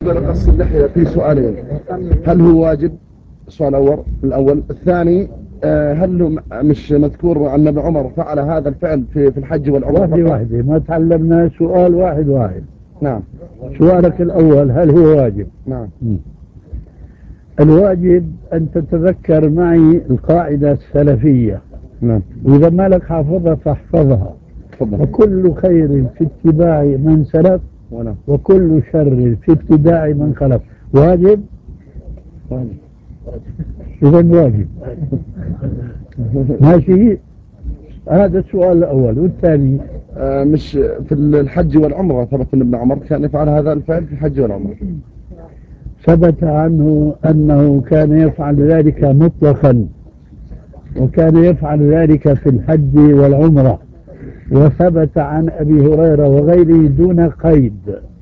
قص اللحية في سؤالين. هل هو واجب؟ السؤال الأول. الثاني، هل هو مش مذكور عن ابن عمر فعل هذا الفعل في الحج والعمرة؟ واحدة ما تعلمنا سؤال واحد. نعم. سؤالك الأول هل هو واجب؟ نعم. الواجب أن تتذكر معي القاعدة السلفية. نعم. وإذا ما لك حافظها فاحفظها. تفضل. وكل خير في اتباع من سلف، وكل شر في ابتداع من خلف. واجب. إذا واجب. ماشي. هذا السؤال الأول. والثاني مش في الحج والعمرة ثبت أن ابن عمر كان يفعل هذا الفعل في الحج والعمرة؟ ثبت عنه أنه كان يفعل ذلك مطلقا، وكان يفعل ذلك في الحج والعمرة. وثبت عن أبي هريرة وغيره دون قيد.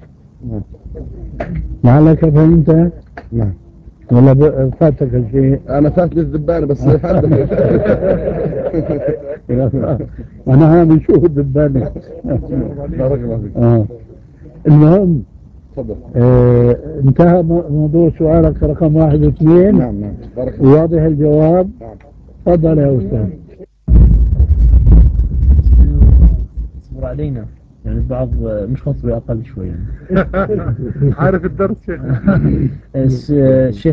لعلك فهمت؟ نعم. ولا فاتك الشيء؟ أنا فاتني الذبانة بس. أنا هامي شو الذبانة. بارك الله فيك. المهم، تفضل. انتهى موضوع سؤالك رقم 1 و2. نعم. بارك الله. واضح الجواب. نعم. تفضل يا أستاذ. اصبر علينا، يعني البعض مش خطبة أقل شوي يعني. عارف الدرس شيخ. الشيخ